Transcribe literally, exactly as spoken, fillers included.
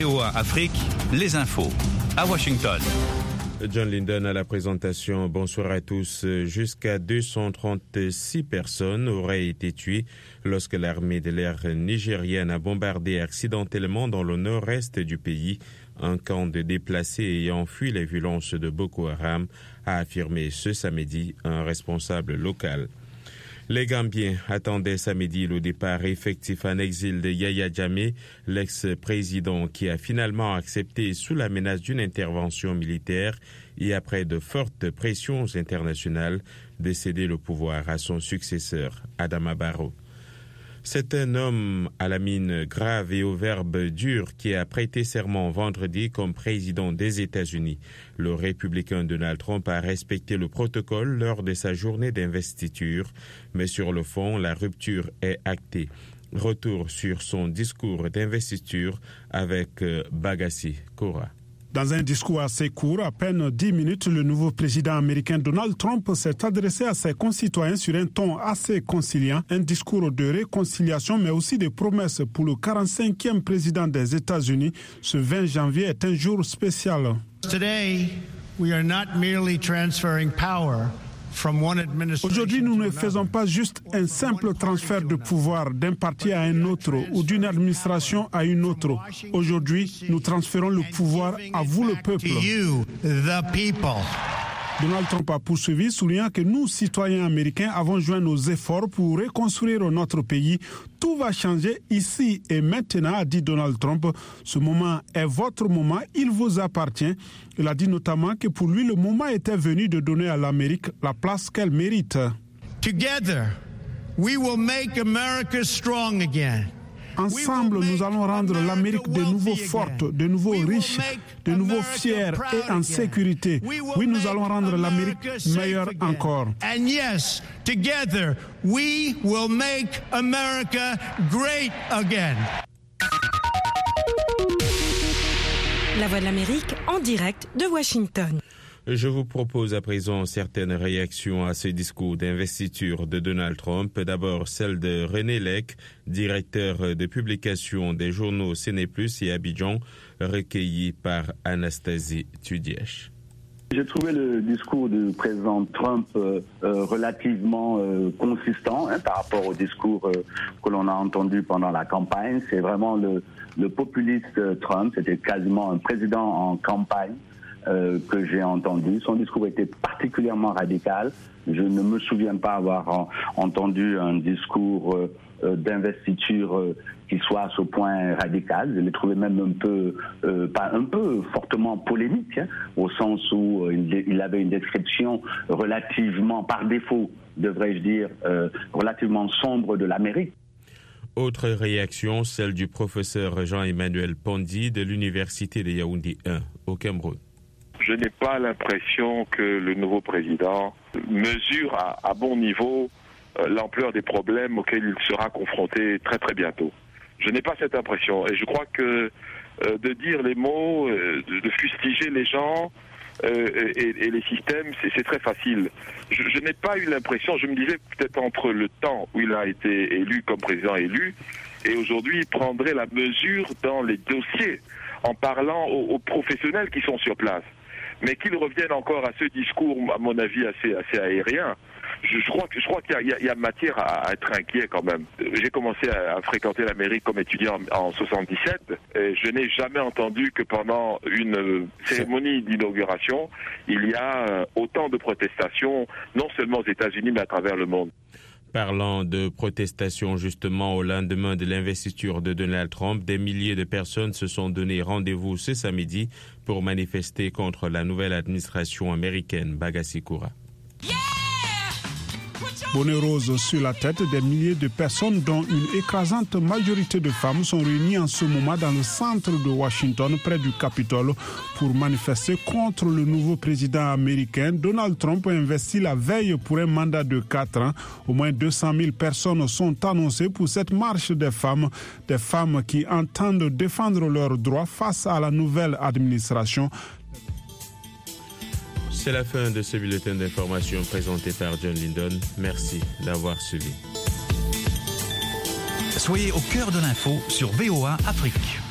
V O A Afrique, les infos, à Washington. John Linden à la présentation. Bonsoir à tous. Jusqu'à deux cent trente-six personnes auraient été tuées lorsque l'armée de l'air nigérienne a bombardé accidentellement dans le nord-est du pays un camp de déplacés ayant fui les violences de Boko Haram, a affirmé ce samedi un responsable local. Les Gambiens attendaient samedi le départ effectif en exil de Yaya Jammeh, l'ex-président qui a finalement accepté sous la menace d'une intervention militaire et après de fortes pressions internationales de céder le pouvoir à son successeur, Adama Barrow. C'est un homme à la mine grave et au verbe dur qui a prêté serment vendredi comme président des États-Unis. Le républicain Donald Trump a respecté le protocole lors de sa journée d'investiture, mais sur le fond, la rupture est actée. Retour sur son discours d'investiture avec Bagassi Kora. Dans un discours assez court, à peine dix minutes, le nouveau président américain Donald Trump s'est adressé à ses concitoyens sur un ton assez conciliant, un discours de réconciliation mais aussi de promesses pour le quarante-cinquième président des États-Unis. Ce vingt janvier est un jour spécial. Today, we are not merely transferring power. Aujourd'hui, nous ne faisons pas juste un simple transfert de pouvoir d'un parti à un autre ou d'une administration à une autre. Aujourd'hui, nous transférons le pouvoir à vous, le peuple. Donald Trump a poursuivi, soulignant que nous, citoyens américains, avons joint nos efforts pour reconstruire notre pays. Tout va changer ici et maintenant, a dit Donald Trump. Ce moment est votre moment, il vous appartient. Il a dit notamment que pour lui, le moment était venu de donner à l'Amérique la place qu'elle mérite. Together, we will make America strong again. Ensemble, nous allons rendre l'Amérique de nouveau forte, de nouveau riche, de nouveau fière et en sécurité. Oui, nous allons rendre l'Amérique meilleure encore. And yes, together, we will make America great again. La Voix de l'Amérique en direct de Washington. Je vous propose à présent certaines réactions à ce discours d'investiture de Donald Trump. D'abord, celle de René Lec, directeur de publication des journaux Séné Plus et Abidjan, recueilli par Anastasie Tudièche. J'ai trouvé le discours du président Trump euh, euh, relativement euh, consistant hein, par rapport au discours euh, que l'on a entendu pendant la campagne. C'est vraiment le, le populiste Trump, c'était quasiment un président en campagne. Euh, que j'ai entendu. Son discours était particulièrement radical. Je ne me souviens pas avoir en, entendu un discours euh, euh, d'investiture euh, qui soit à ce point radical. Je l'ai trouvé même un peu, euh, pas un peu fortement polémique, hein, au sens où euh, il, il avait une description relativement, par défaut, devrais-je dire, euh, relativement sombre de l'Amérique. Autre réaction, celle du professeur Jean-Emmanuel Pondy de l'Université de Yaoundé un au Cameroun. Je n'ai pas l'impression que le nouveau président mesure à, à bon niveau euh, l'ampleur des problèmes auxquels il sera confronté très très bientôt. Je n'ai pas cette impression et je crois que euh, de dire les mots, euh, de, de fustiger les gens euh, et, et les systèmes, c'est, c'est très facile. Je, je n'ai pas eu l'impression, je me disais peut-être entre le temps où il a été élu comme président élu et aujourd'hui il prendrait la mesure dans les dossiers en parlant aux, aux professionnels qui sont sur place. Mais qu'il revienne encore à ce discours, à mon avis, assez, assez aérien, je, je crois, que, je crois qu'il y a, il y a matière à, à être inquiet quand même. J'ai commencé à, à fréquenter l'Amérique comme étudiant en, en soixante-dix-sept et je n'ai jamais entendu que pendant une cérémonie d'inauguration, il y a autant de protestations, non seulement aux États-Unis, mais à travers le monde. Parlant de protestations justement au lendemain de l'investiture de Donald Trump, des milliers de personnes se sont donné rendez-vous ce samedi pour manifester contre la nouvelle administration américaine. Bagassi Kora. Bonnet rose sur la tête, des milliers de personnes dont une écrasante majorité de femmes sont réunies en ce moment dans le centre de Washington, près du Capitole, pour manifester contre le nouveau président américain. Donald Trump a investi la veille pour un mandat de quatre ans. Au moins deux cent mille personnes sont annoncées pour cette marche des femmes, des femmes qui entendent défendre leurs droits face à la nouvelle administration. C'est la fin de ce bulletin d'information présenté par John Linden. Merci d'avoir suivi. Soyez au cœur de l'info sur V O A Afrique.